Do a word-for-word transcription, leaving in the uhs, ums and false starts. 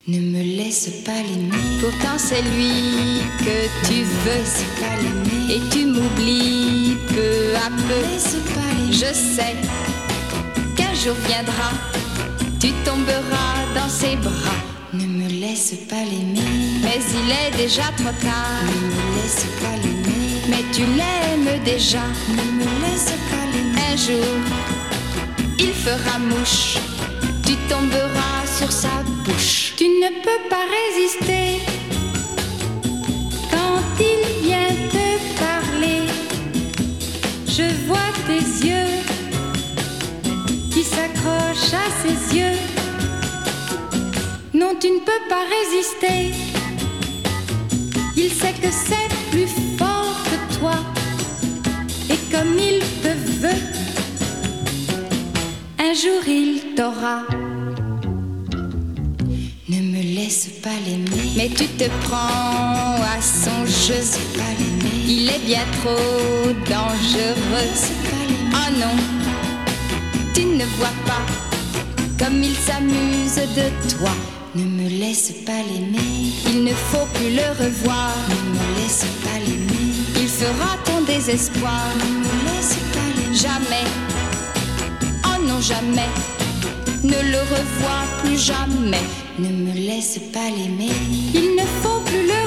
Ne me laisse pas l'aimer. Pourtant c'est lui que tu veux. Pas l'aimer. Et tu m'oublies peu à peu. Laisse pas l'aimer. Je sais qu'un jour viendra, tu tomberas dans ses bras. Ne me laisse pas l'aimer. Mais il est déjà trop tard. Ne me laisse pas l'aimer. Mais tu l'aimes déjà. Ne me laisse pas l'aimer. Un jour, il fera mouche. Tu tomberas sur sa bouche. Tu ne peux pas résister quand il vient te parler. Je vois tes yeux qui s'accrochent à ses yeux. Non, tu ne peux pas résister. Il sait que c'est plus fort que toi. Et comme il te veut, un jour il t'aura. Ne me laisse pas l'aimer. Mais tu te prends à son jeu. Pas l'aimer. Il est bien trop dangereux. Pas l'aimer. Oh non, tu ne vois pas comme il s'amuse de toi. Ne me laisse pas l'aimer. Il ne faut plus le revoir. Ne me laisse pas l'aimer. Il fera ton désespoir. Ne me laisse pas l'aimer. Jamais, oh non jamais, ne le revois plus jamais. Ne me laisse pas l'aimer. Il ne faut plus le